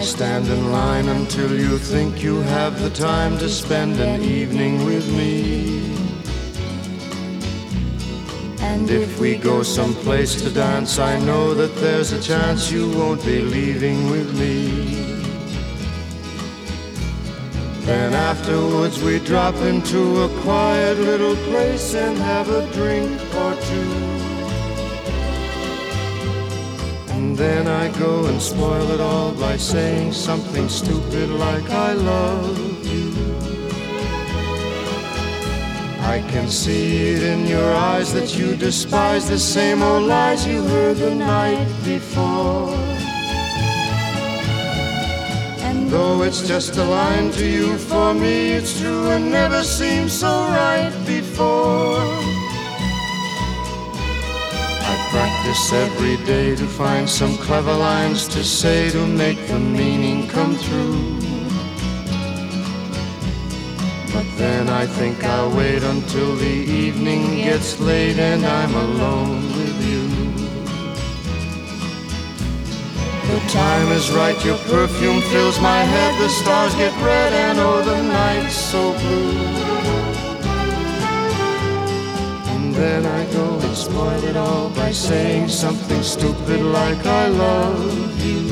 stand in line until you think you have the time to spend an evening with me. And if we go someplace to dance, I know that there's a chance you won't be leaving with me. Then afterwards we drop into a quiet little place and have a drink or two. And then I go and spoil it all by saying something stupid like I love you. I can see it in your eyes that you despise the same old lies you heard the night before. And though it's just a line to you, for me it's true and never seemed so right before. I practice every day to find some clever lines to say to make the meaning come through. But then I think I'll wait until the evening gets late and I'm alone with you. The time is right, your perfume fills my head, the stars get red and oh, the night's so blue. And then I go and spoil it all by saying something stupid like I love you.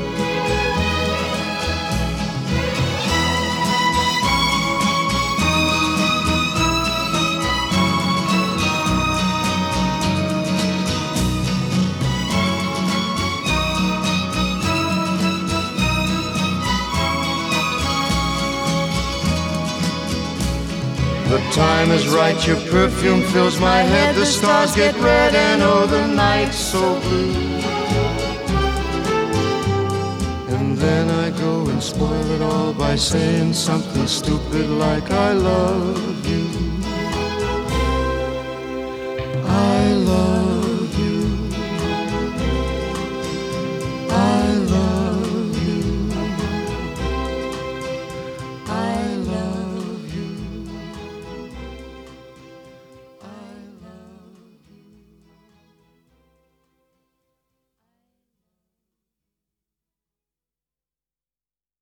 The time is right, your perfume fills my head, the stars get red and oh, the night's so blue. And then I go and spoil it all by saying something stupid like I love you.